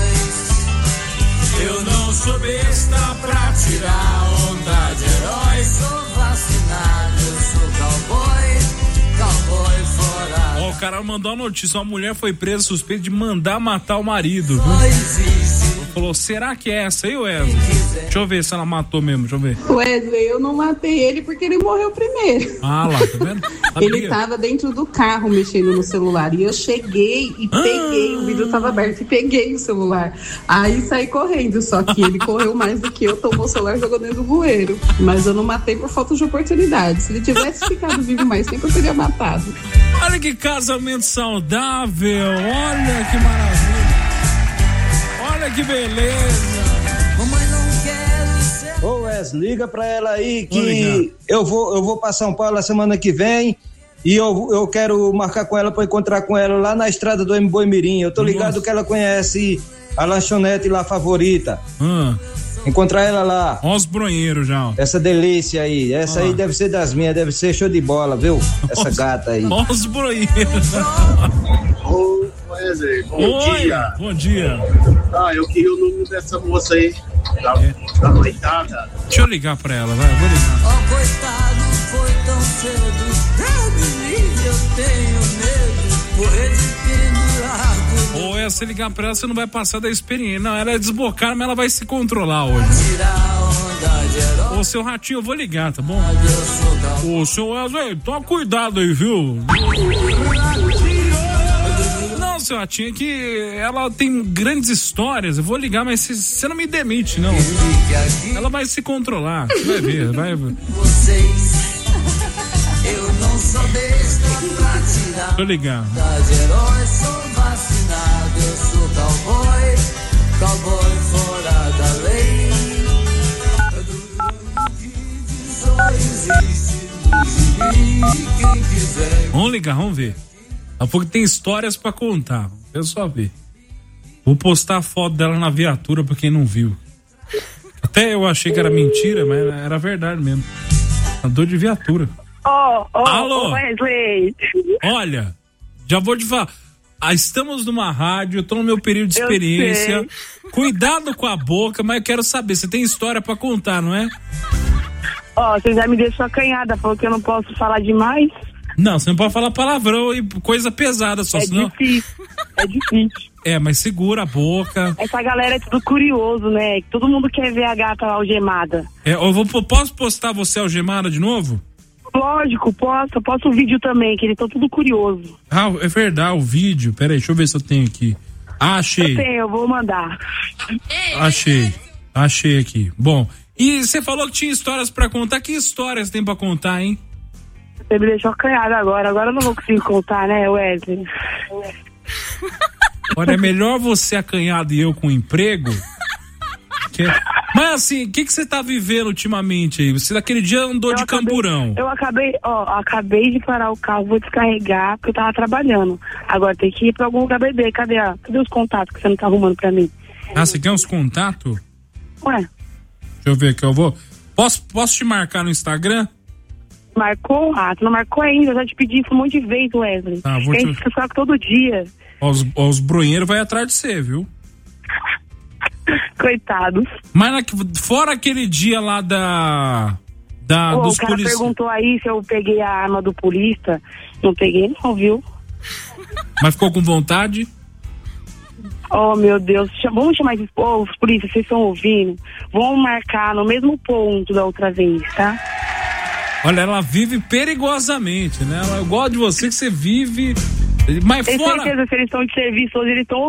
cruz. Eu não sou besta pra tirar onda de herói. Sou vacinado, eu sou cowboy. Cowboy fora. Ó, oh, o cara mandou a notícia. Uma mulher foi presa suspeita de mandar matar o marido, viu? Falou, será que é essa aí, Wesley? Deixa eu ver se ela matou mesmo, deixa eu ver. Wesley, eu não matei ele porque ele morreu primeiro. Ah lá, tá vendo? Ele tava dentro do carro mexendo no celular e eu cheguei e ah. peguei, o vidro tava aberto e peguei o celular. Aí saí correndo, só que ele correu mais do que eu, tomou o celular e jogou dentro do bueiro. Mas eu não matei por falta de oportunidade. Se ele tivesse ficado vivo mais tempo, eu teria matado. Olha que casamento saudável, olha que maravilha. Olha que beleza. Mamãe, não quero ser... Ô Wesley, liga pra ela aí que eu vou, eu vou pra São Paulo a semana que vem e eu, eu quero marcar com ela pra encontrar com ela lá na estrada do Mboi Mirim. Eu tô ligado Nossa. que ela conhece a lanchonete lá favorita. Hum. Encontrar ela lá. Ó os bronheiros já. Essa delícia aí. Essa ah. aí deve ser das minhas, deve ser show de bola, viu? Essa os, gata aí. Ó os bronheiros. Ô, Wesley, bom Oi, dia. Bom dia. Ah, eu queria o número dessa moça aí. Da, é. da coitada. Deixa eu ligar pra ela, vai, eu vou ligar. Oh, coitado, foi tão cedo. Eu menino, eu tenho medo. Morrer de pendurado. Ou é, se ligar pra ela, você não vai passar da experiência. Não, ela é desbocar, mas ela vai se controlar hoje. Ô, seu Ratinho, eu vou ligar, tá bom? Ô, seu Wesley, toma cuidado aí, viu? Não, seu Ratinho, é que ela tem grandes histórias. Eu vou ligar, mas você não me demite, não. Ela vai se controlar, você vai ver, vai ver. Vocês, eu não sou besta pra tirar. Deixa eu ligar. Herói, sou vacinado, eu sou cowboy, cowboy fora da lei. Vamos ligar, vamos ver. Daqui a pouco tem histórias pra contar. Eu só ver. Vou postar a foto dela na viatura pra quem não viu. Até eu achei que era mentira, mas era verdade mesmo. Andou de viatura. Ó, ó, Alô? Wesley. Olha, já vou te falar. Ah, estamos numa rádio, eu tô no meu período de experiência. Cuidado com a boca, mas eu quero saber, você tem história pra contar, não é? Ó, você já me deixou acanhada, porque eu não posso falar demais. Não, você não pode falar palavrão e coisa pesada só, é senão... difícil, é difícil. É, mas segura a boca. Essa galera é tudo curioso, né? Todo mundo quer ver a gata algemada. É, eu vou, posso postar você algemada de novo? Lógico, posso. Eu posto o vídeo também, que eles estão tudo curioso. Ah, é verdade, o vídeo. Pera aí, deixa eu ver se eu tenho aqui. Ah, achei. Eu tenho, eu vou mandar. Achei, achei aqui. Bom, e você falou que tinha histórias pra contar. Que histórias tem pra contar, hein? Você me deixou acanhada agora. Agora eu não vou conseguir contar, né, Wesley? Olha, é melhor você acanhado e eu com emprego. Que... Mas assim, o que que você tá vivendo ultimamente aí? Você daquele dia andou eu de acabei, camburão. Eu acabei, ó, acabei de parar o carro, vou descarregar, porque eu tava trabalhando. Agora tem que ir pra algum lugar beber. Cadê, a, cadê os contatos que você não tá arrumando pra mim? Ah, você quer uns contatos? Ué. Deixa eu ver aqui, eu vou... Posso, posso te marcar no Instagram? Marcou? Ah, tu não marcou ainda, eu já te pedi isso um monte de vezes, Wesley. Tá, vou te... A gente se sabe todo dia. Os, os brunheiros vai atrás de você, viu? Coitados. Mas na, fora aquele dia lá da... da Pô, dos o cara polici... perguntou aí se eu peguei a arma do polícia. Não peguei não, viu? Mas ficou com vontade? Oh, meu Deus. Vamos chamar esses... Oh, os polícias, vocês estão ouvindo? Vamos marcar no mesmo ponto da outra vez, tá? Olha, ela vive perigosamente, né? Eu gosto de você que você vive... Mas Tem fora... certeza que eles estão de serviço hoje, eles estão